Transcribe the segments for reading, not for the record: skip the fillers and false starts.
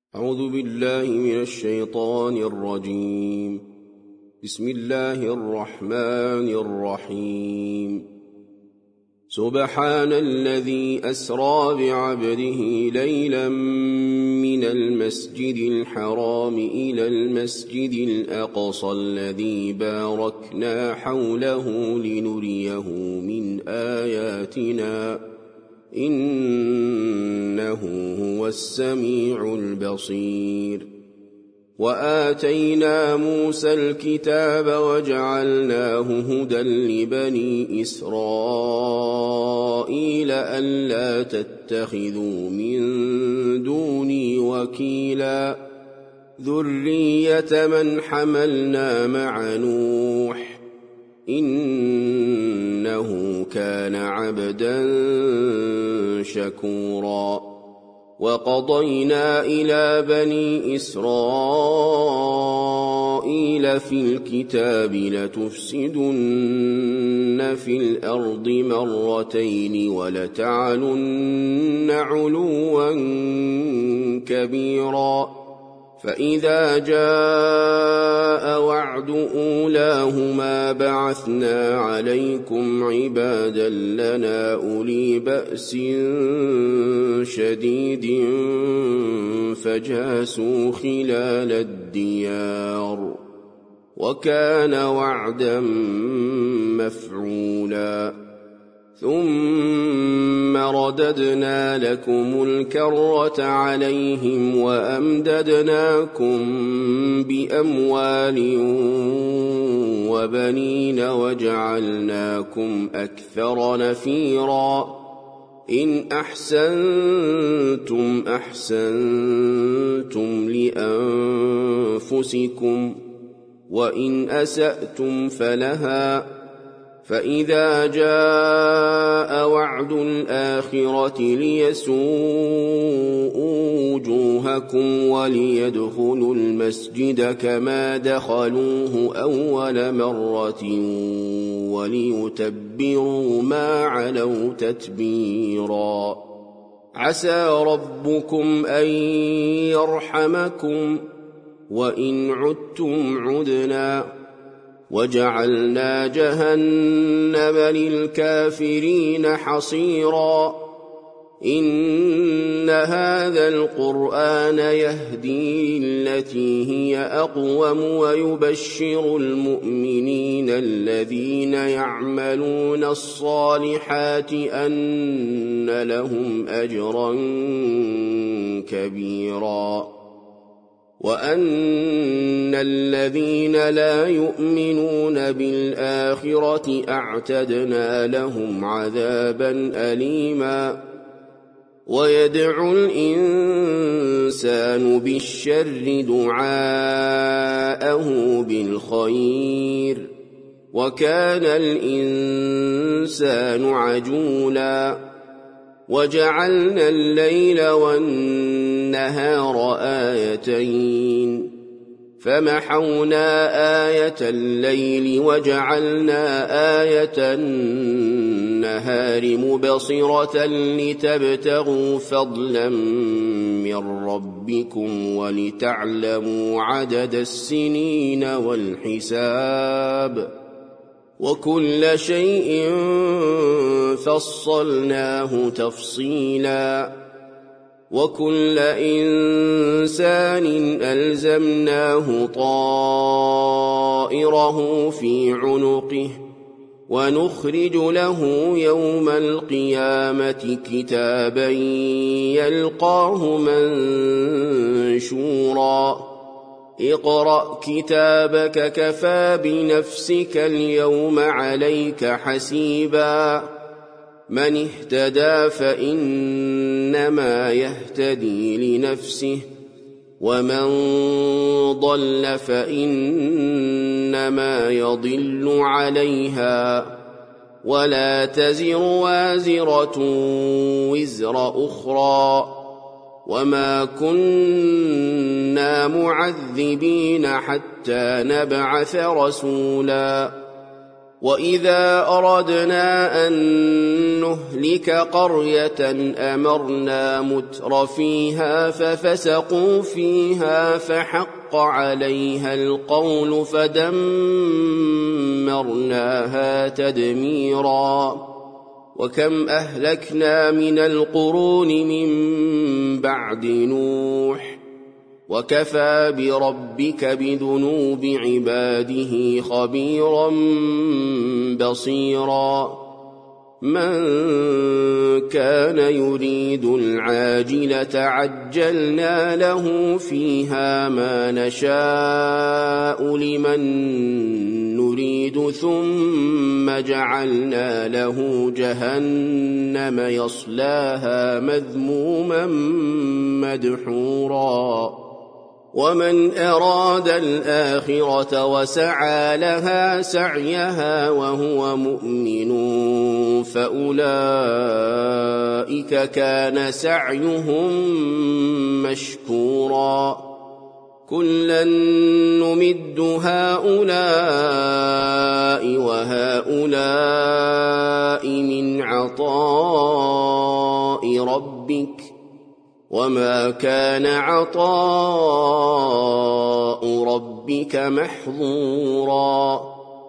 أعوذ بالله من الشيطان الرجيم. بسم الله الرحمن الرحيم. سبحان الذي أسرى بعبده ليلا من المسجد الحرام إلى المسجد الأقصى الذي باركنا حوله لنريه من آياتنا إنه هو السميع البصير. وآتينا موسى الكتاب وجعلناه هدى لبني إسرائيل ألا تتخذوا من دوني وكيلا ذرية من حملنا مع نوح إنه كان عبدا شكورا. وقضينا إلى بني إسرائيل في الكتاب لتفسدن في الأرض مرتين ولتعلن علوا كبيرا. فإذا جاء وعد أولاهما بعثنا عليكم عبادا لنا أولي بأس شديد فجاسوا خلال الديار وكان وعدا مفعولا. ثم رددنا لكم الكرة عليهم وأمددناكم بأموال وبنين وجعلناكم أكثر نفيرا. إن أحسنتم أحسنتم لأنفسكم وإن أسأتم فلها. فإذا جاء وعد الآخرة ليسوءوا وجوهكم وليدخلوا المسجد كما دخلوه أول مرة وليتبروا ما علوا تتبيرا. عسى ربكم أن يرحمكم وإن عدتم عدنا وجعلنا جهنم للكافرين حصيرا. إن هذا القرآن يهدي للتي هي أقوم ويبشر المؤمنين الذين يعملون الصالحات أن لهم أجرا كبيرا. وأن الذين لا يؤمنون بالآخرة أعتدنا لهم عذابا أليما. ويدعو الإنسان بالشر دعاءه بالخير وكان الإنسان عجولا. وجعلنا الليل والنهار آيتين فمحونا آية الليل وجعلنا آية النهار مبصرة لتبتغوا فضلا من ربكم ولتعلموا عدد السنين والحساب وكل شيء فصلناه تفصيلا. وكل إنسان ألزمناه طائره في عنقه ونخرج له يوم القيامة كتابا يلقاه منشورا. اقرأ كتابك كفى بنفسك اليوم عليك حسيبا. من اهتدى فإنما يهتدي لنفسه ومن ضل فإنما يضل عليها ولا تزر وازرة وزر أخرى وما كنا معذبين حتى نبعث رسولا. وإذا أردنا أن نهلك قرية أمرنا متر فيها ففسقوا فيها فحق عليها القول فدمرناها تدميرا وكم أهلكنا من القرون من بعد نوح وكفى بربك بذنوب عباده خبيرا بصيرا من كان يريد العاجلة عجلنا له فيها ما نشاء لمن نريد ثم جعلنا له جهنم يصلاها مذموما مدحورا ومن أراد الآخرة وسعى لها سعيها وهو مؤمن فأولئك كان سعيهم مشكورا كلا نمد هؤلاء وهؤلاء من عطاء ربك وما كان عطاء ربك محظورا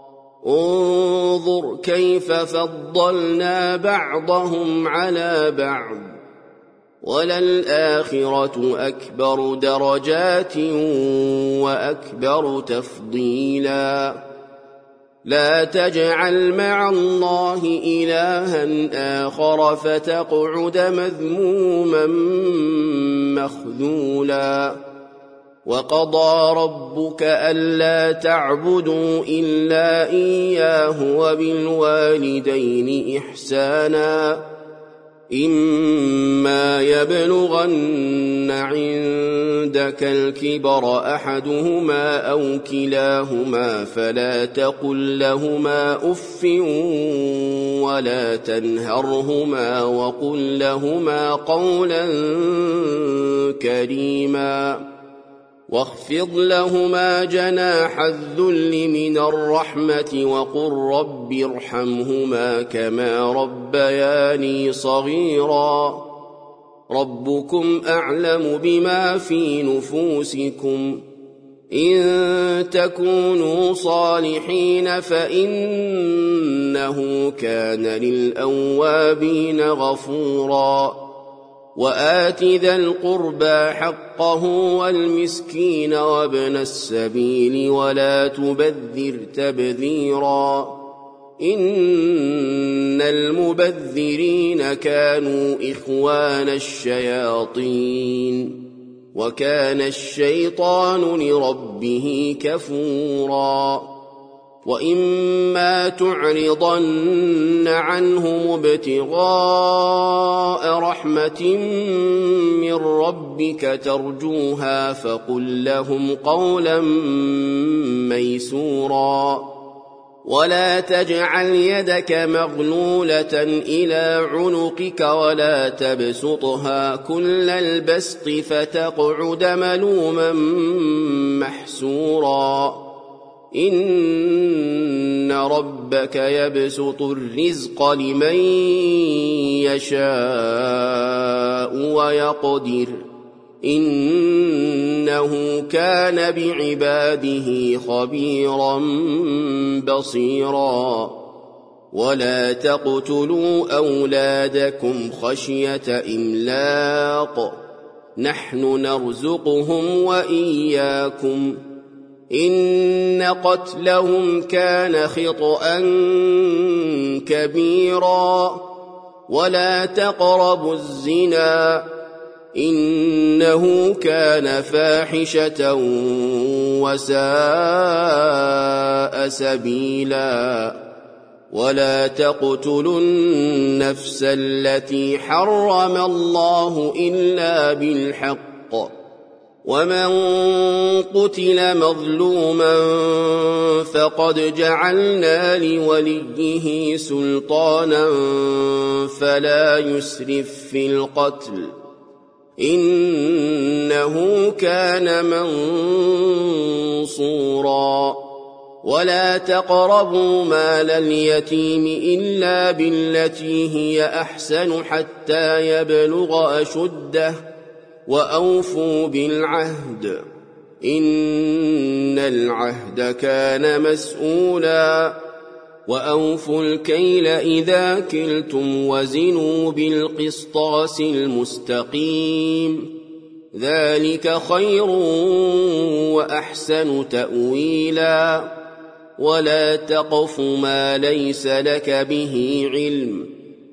انظر كيف فضلنا بعضهم على بعض وللآخرة أكبر درجات وأكبر تفضيلا لا تجعل مع الله إلها آخر فتقعد مذموما مخذولا وقضى ربك ألا تعبدوا إلا إياه وبالوالدين إحسانا إما يبلغن عندك الكبر أحدهما أو كلاهما فلا تقل لهما أف ولا تنهرهما وقل لهما قولا كريما واخفض لهما جناح الذل من الرحمة وقل رب ارحمهما كما ربياني صغيرا ربكم أعلم بما في نفوسكم إن تكونوا صالحين فإنه كان للأوابين غفورا وآت ذا القربى حقه والمسكين وابن السبيل ولا تبذر تبذيرا إن المبذرين كانوا إخوان الشياطين وكان الشيطان لربه كفورا وإما تعرضن عنهم ابتغاء رحمة من ربك ترجوها فقل لهم قولا ميسورا ولا تجعل يدك مغلولة إلى عنقك ولا تبسطها كل البسط فتقعد ملوما محسورا إن ربك يبسط الرزق لمن يشاء ويقدر إنه كان بعباده خبيرا بصيرا ولا تقتلوا أولادكم خشية إملاق نحن نرزقهم وإياكم إن قتلهم كان خطأ كبيرا ولا تقربوا الزنا إنه كان فاحشة وساء سبيلا ولا تقتلوا النفس التي حرم الله إلا بالحق ومن قتل مظلوما فقد جعلنا لوليه سلطانا فلا يسرف في القتل إنه كان منصورا ولا تقربوا مال اليتيم إلا بالتي هي أحسن حتى يبلغ أشده وأوفوا بالعهد إن العهد كان مسؤولا وأوفوا الكيل إذا كلتم وزنوا بالقسطاس المستقيم ذلك خير وأحسن تأويلا ولا تقف ما ليس لك به علم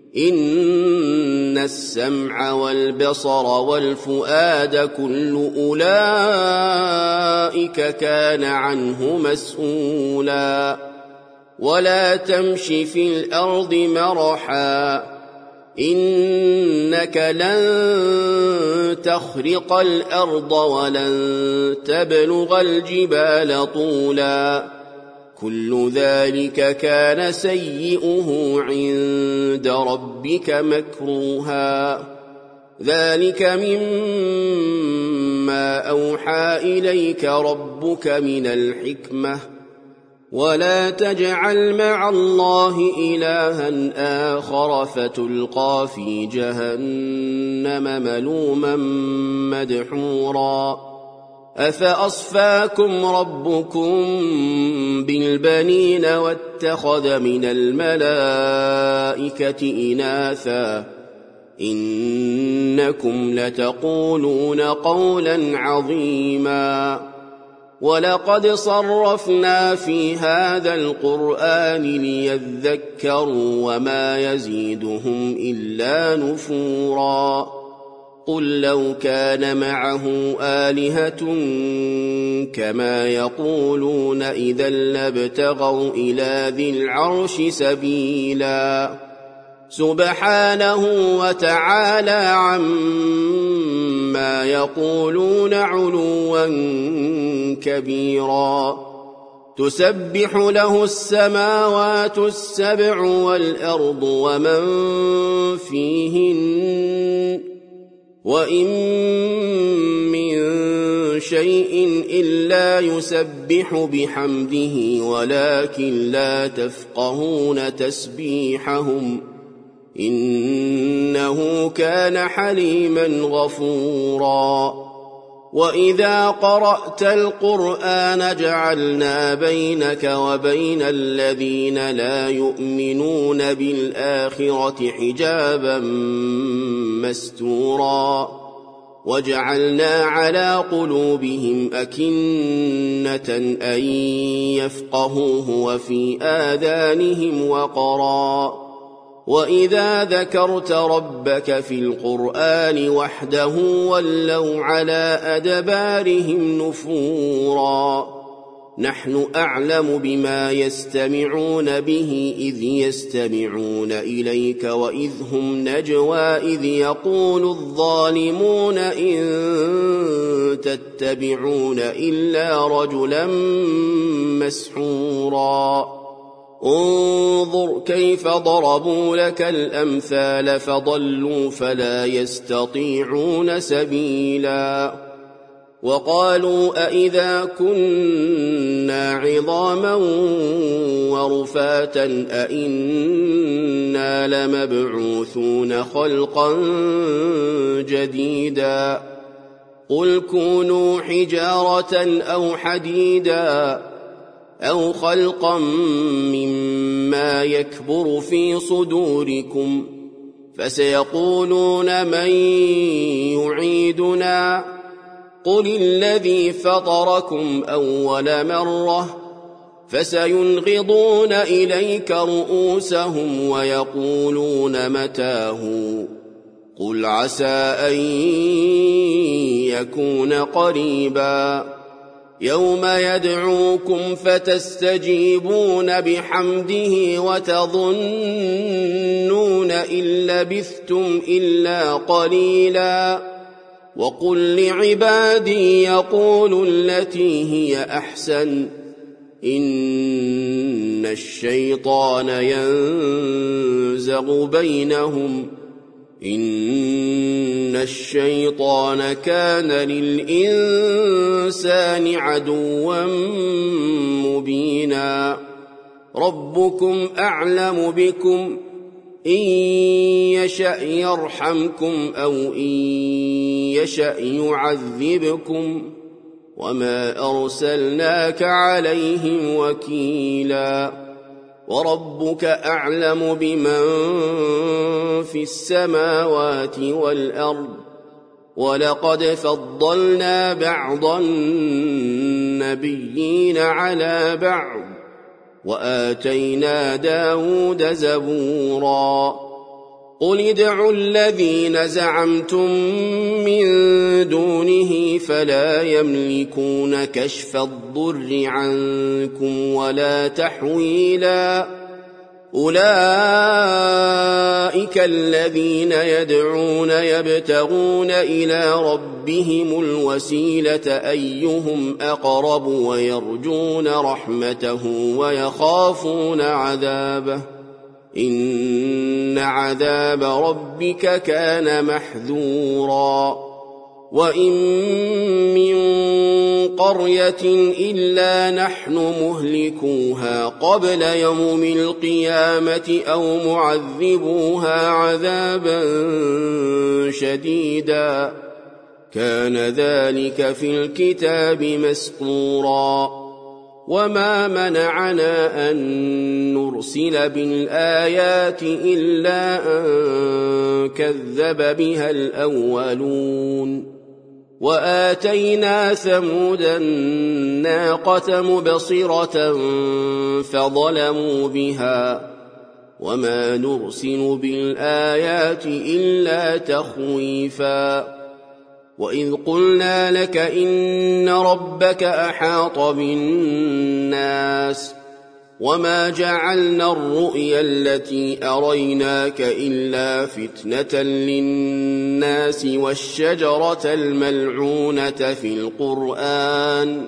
إن السمع والبصر والفؤاد كل أولئك كان عنه مسؤولا ولا تمش في الأرض مرحا إنك لن تخرق الأرض ولن تبلغ الجبال طولا كل ذلك كان سيئه عند ربك مكروها ذلك مما أوحى إليك ربك من الحكمة ولا تجعل مع الله إلها آخر فتلقى في جهنم ملوما مدحورا أفأصفاكم ربكم بالبنين واتخذ من الملائكة إناثا إنكم لتقولون قولا عظيما ولقد صرفنا في هذا القرآن ليذكروا وما يزيدهم إلا نفورا قل لو كان معه آلهة كما يقولون إذا لابتغوا إلى ذي العرش سبيلا سبحانه وتعالى عما يقولون علوا كبيرا تسبح له السماوات السبع والأرض ومن فيهن وإن من شيء إلا يسبح بحمده ولكن لا تفقهون تسبيحهم إنه كان حليما غفورا وإذا قرأت القرآن جعلنا بينك وبين الذين لا يؤمنون بالآخرة حجابا مستورا وجعلنا على قلوبهم أكنة أن يفقهوه وفي آذانهم وقرا وإذا ذكرت ربك في القرآن وحده ولوا على أدبارهم نفورا نحن أعلم بما يستمعون به إذ يستمعون إليك وإذ هم نجوى إذ يقول الظالمون إن تتبعون إلا رجلا مسحورا انظر كيف ضربوا لك الأمثال فضلوا فلا يستطيعون سبيلا وقالوا أئذا كنا عظاما ورفاتا أئنا لمبعوثون خلقا جديدا قل كونوا حجارة أو حديدا أو خلقا مما يكبر في صدوركم فسيقولون من يعيدنا قل الذي فطركم أول مرة فسينغضون إليك رؤوسهم ويقولون متاه قل عسى أن يكون قريبا يوم يدعوكم فتستجيبون بحمده وتظنون إن لبثتم إلا قليلا وقل لعبادي يقولوا التي هي أحسن إن الشيطان ينزغ بينهم إن الشيطان كان للإنسان عدوا مبينا ربكم أعلم بكم إن يشأ يرحمكم أو إن يشأ يعذبكم وما أرسلناك عليهم وكيلا وربك أعلم بمن في السماوات والأرض ولقد فضلنا بعض النبيين على بعض وآتينا داود زبورا قل ادعوا الذين زعمتم من دونه فلا يملكون كشف الضر عنكم ولا تحويلا أولئك الذين يدعون يبتغون إلى ربهم الوسيلة أيهم أقرب ويرجون رحمته ويخافون عذابه إن عذاب ربك كان محذورا وإن من قرية إلا نحن مهلكوها قبل يوم القيامة أو معذبوها عذابا شديدا كان ذلك في الكتاب مسطورا وما منعنا أن نرسل بالآيات إلا أن كذب بها الأولون وآتينا ثمود الناقة مبصرة فظلموا بها وما نرسل بالآيات إلا تخويفا وإذ قلنا لك إن ربك أحاط بالناس وما جعلنا الرؤيا التي أريناك إلا فتنة للناس والشجرة الملعونة في القرآن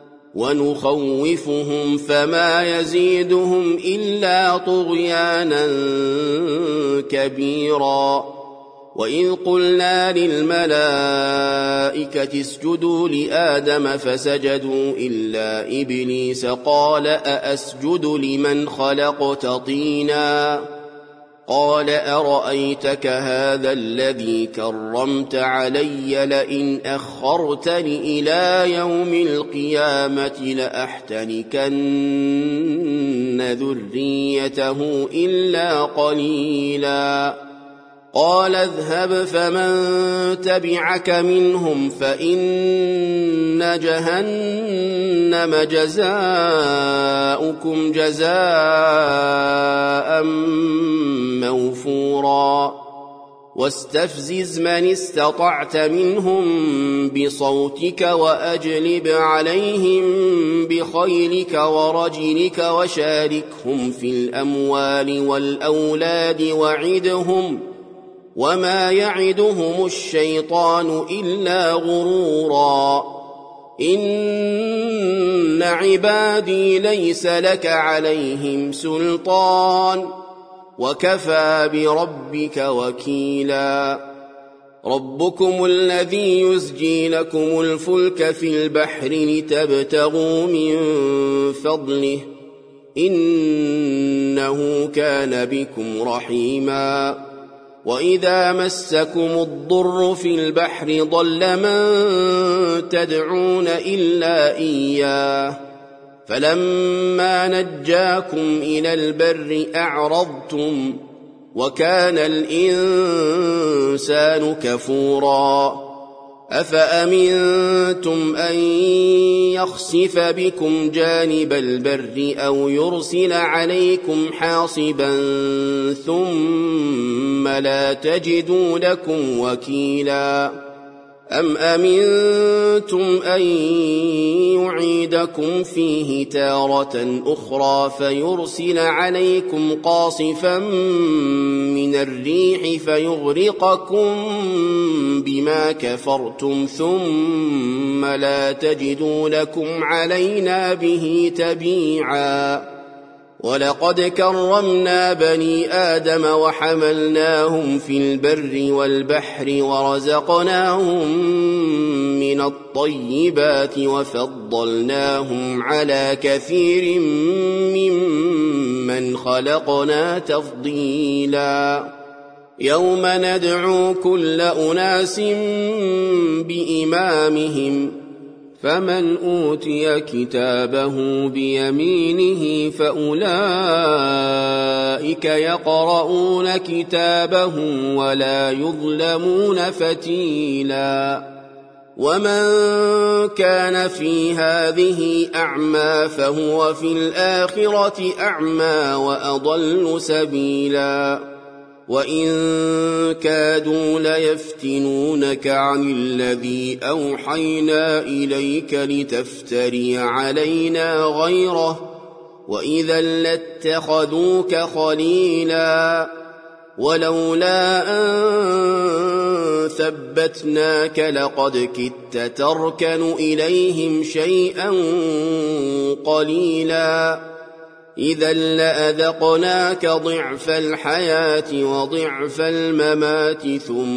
ونخوفهم فما يزيدهم إلا طغيانا كبيرا وإذ قلنا للملائكة اسجدوا لآدم فسجدوا إلا إبليس قال أأسجد لمن خلقت طينا قال أرأيتك هذا الذي كرمت علي لئن أخرتني إلى يوم القيامة لأحتنكن ذريته إلا قليلا قال اذهب فمن تبعك منهم فإن جهنم جزاؤكم جزاء موفورا واستفزز من استطعت منهم بصوتك وأجلب عليهم بخيلك ورجلك وشاركهم في الأموال والأولاد وعدهم وما يعدهم الشيطان إلا غرورا إن عبادي ليس لك عليهم سلطان وكفى بربك وكيلا ربكم الذي يزجي لكم الفلك في البحر لتبتغوا من فضله إنه كان بكم رحيما وإذا مسكم الضر في البحر ضل من تدعون إلا إياه فلما نجاكم إلى البر أعرضتم وكان الإنسان كفورا أفأمنتم أن يخسف بكم جانب البر أو يرسل عليكم حاصبا ثم لا تجدوا لكم وكيلا أم أمنتم أن يعيدكم فيه تارة أخرى فيرسل عليكم قاصفا من الريح فيغرقكم بما كفرتم ثم لا تجدوا لكم علينا به تبيعا ولقد كرمنا بني آدم وحملناهم في البر والبحر ورزقناهم من الطيبات وفضلناهم على كثير ممن خلقنا تفضيلا يوم ندعو كل أناس بإمامهم فمن أوتي كتابه بيمينه فأولئك يقرؤون كتابهم ولا يظلمون فتيلا ومن كان في هذه أعمى فهو في الآخرة أعمى وأضل سبيلا وإن كادوا ليفتنونك عن الذي أوحينا إليك لتفتري علينا غيره وإذا لاتخذوك خليلا ولولا أن ثبتناك لقد كدت تركن إليهم شيئا قليلا إذا لأذقناك ضعف الحياة وضعف الممات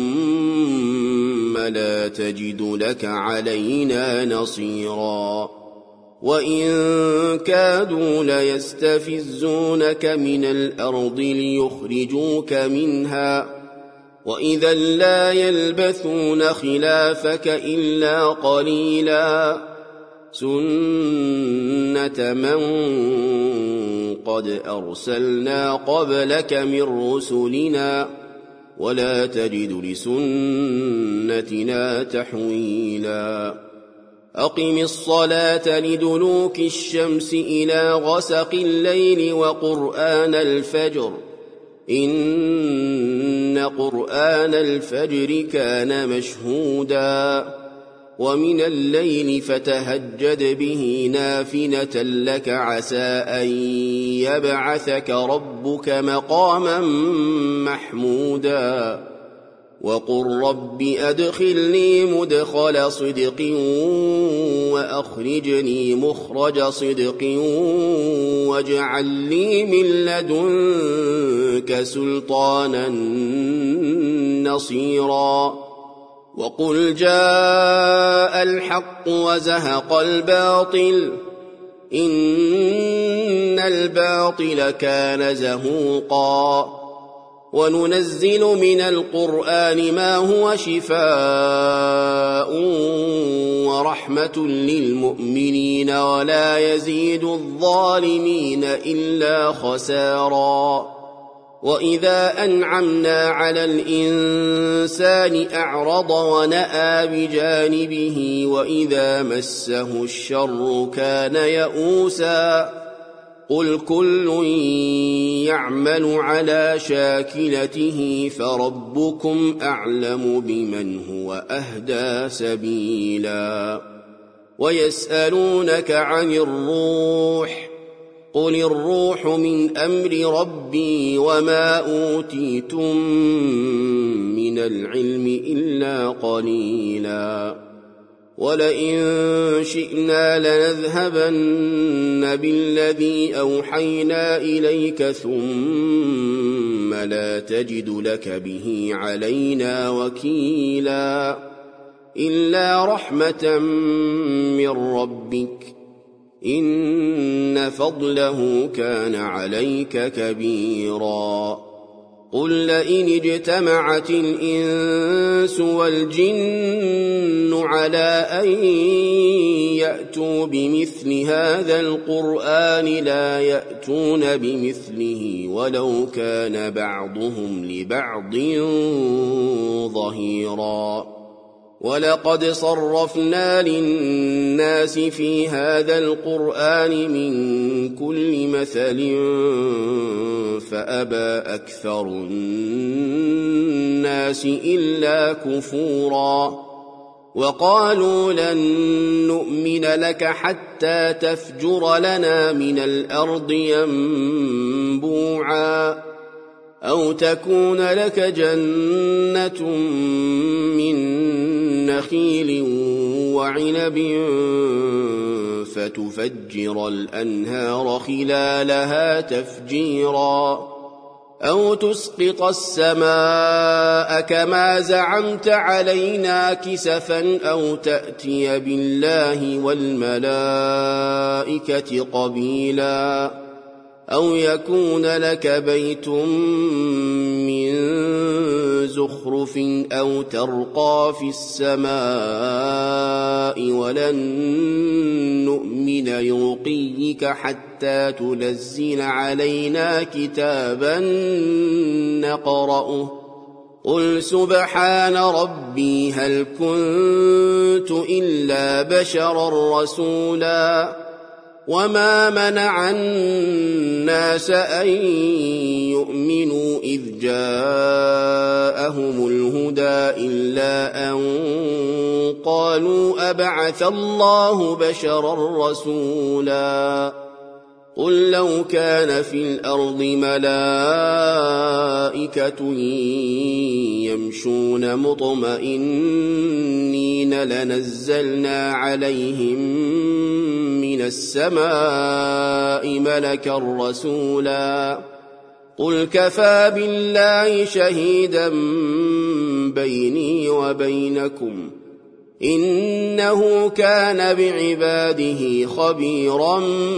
ثم لا تجد لك علينا نصيرا وإن كادوا ليستفزونك من الأرض ليخرجوك منها وإذا لا يلبثون خلافك إلا قليلا سنة من قد أرسلنا قبلك من رسلنا ولا تجد لسنتنا تحويلا أقم الصلاة لدلوك الشمس إلى غسق الليل وقرآن الفجر إن قرآن الفجر كان مشهودا ومن الليل فتهجد به نافلة لك عسى أن يبعثك ربك مقاما محمودا وقل رب أدخلني مدخل صدق وأخرجني مخرج صدق واجعل لي من لدنك سلطانا نصيرا وقل جاء الحق وزهق الباطل إن الباطل كان زهوقا وننزل من القرآن ما هو شفاء ورحمة للمؤمنين ولا يزيد الظالمين إلا خسارا وإذا أنعمنا على الإنسان أعرض ونأى بجانبه وإذا مسه الشر كان يئوسا قل كل يعمل على شاكلته فربكم أعلم بمن هو أهدى سبيلا ويسألونك عن الروح قل الروح من أمر ربي وما أوتيتم من العلم إلا قليلا ولئن شئنا لنذهبن بالذي أوحينا إليك ثم لا تجد لك به علينا وكيلا إلا رحمة من ربك إن فضله كان عليك كبيرا قل لئن اجتمعت الإنس والجن على أن يأتوا بمثل هذا القرآن لا يأتون بمثله ولو كان بعضهم لبعض ظهيرا ولقد صرفنا للناس في هذا القرآن من كل مثل فأبى أكثر الناس إلا كفورا وقالوا لن نؤمن لك حتى تفجر لنا من الأرض ينبوعا أو تكون لك جنة من نخيل وعنب فتفجر الأنهار خلالها تفجيرا أو تسقط السماء كما زعمت علينا كسفا أو تأتي بالله والملائكة قبيلا أو يكون لك بيت من زخرف أو ترقى في السماء ولن نؤمن لرقيك حتى تنزل علينا كتابا نقرأه قل سبحان ربي هل كنت إلا بشرا رسولا وما منع الناس أن يؤمنوا إذ جاءهم الهدى إلا أن قالوا أبعث الله بشرا رسولا قل لو كان في الأرض ملائكة يمشون مطمئنين لنزلنا عليهم من السماء ملكا رسولا قل كفى بالله شهيدا بيني وبينكم إنه كان بعباده خبيرا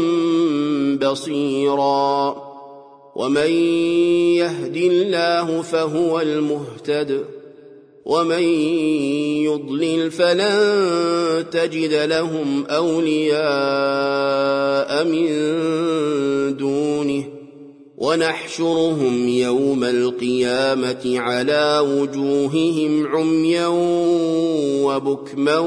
بصيرا ومن يهد الله فهو المهتد ومن يضلل فلن تجد لهم أولياء من دونه ونحشرهم يوم القيامة على وجوههم عميا وبكما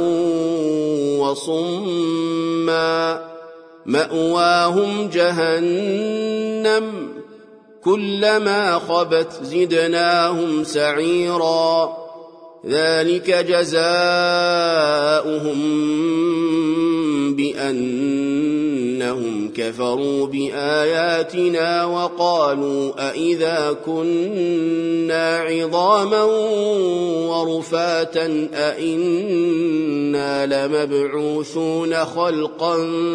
وصما مأواهم جهنم كلما خبت زدناهم سعيرا ذلك جزاؤهم بأنهم كفروا بآياتنا وقالوا أئذا كنا عظاما ورفاتا أئنا لمبعوثون خلقا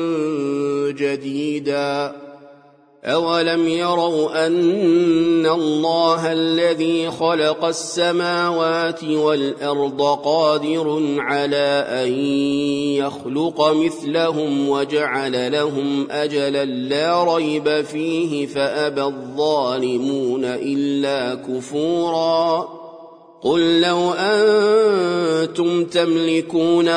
جديدا أولم يروا أن الله الذي خلق السماوات والأرض قادر على أن يخلق مثلهم وجعل لهم أجلا لا ريب فيه فأبى الظالمون إلا كفورا قل لو أنتم تملكون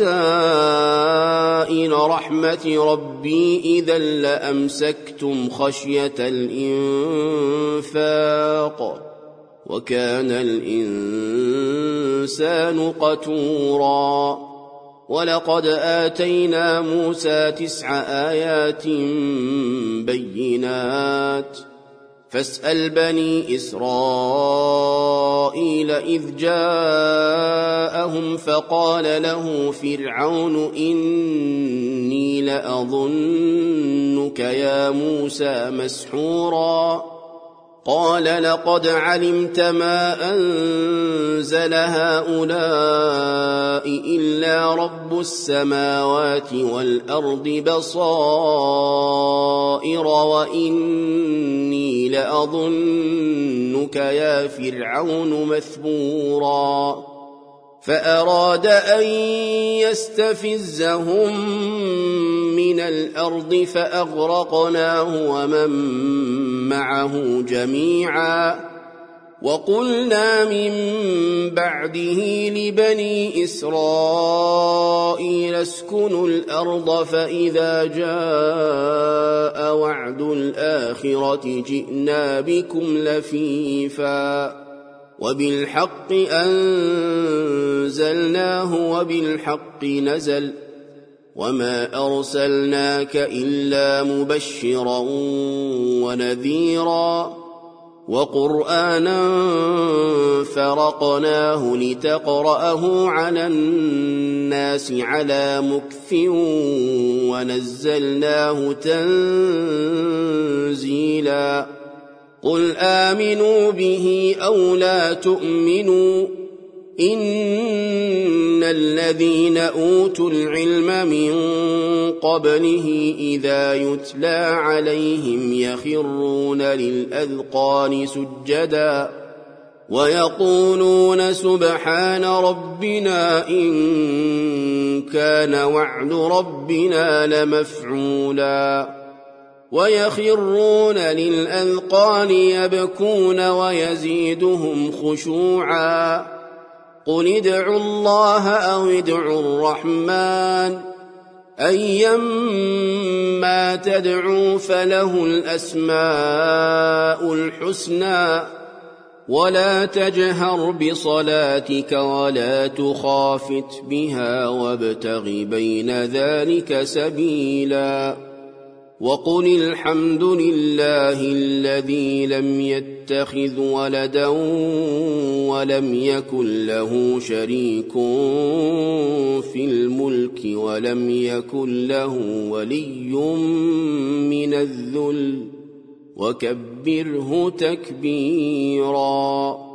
خزائن رحمة ربي إذا لأمسكتم خشية الإنفاق وكان الإنسان قتورا ولقد آتينا موسى 9 آيات بينات فاسأل بني إسرائيل إذ جاءهم فقال له فرعون إني لأظنك يا موسى مسحورا قال لقد علمت ما أنزل هؤلاء إلا رب السماوات والأرض بصائر وإني لأظنك يا فرعون مثبورا فأراد أن يستفزهم من الأرض فأغرقناه ومن معه جميعا وقلنا من بعده لبني إسرائيل اسكنوا الأرض فإذا جاء وعد الآخرة جئنا بكم لفيفا وبالحق أنزلناه وبالحق نزل وما أرسلناك إلا مبشرا ونذيرا وقرآنا فرقناه لتقرأه على الناس على مكث ونزلناه تنزيلا قل آمنوا به أو لا تؤمنوا إن الذين أوتوا العلم من قبله إذا يتلى عليهم يخرون للأذقان سجدا ويقولون سبحان ربنا إن كان وعد ربنا لمفعولا ويخرون للأذقان يبكون ويزيدهم خشوعا قل ادعوا الله أو ادعوا الرحمن أيما تدعوا فله الأسماء الحسنى ولا تجهر بصلاتك ولا تخافت بها وابتغ بين ذلك سبيلا وقل الحمد لله الذي لم يتخذ ولدا ولم يكن له شريك في الملك ولم يكن له ولي من الذل وكبره تكبيرا.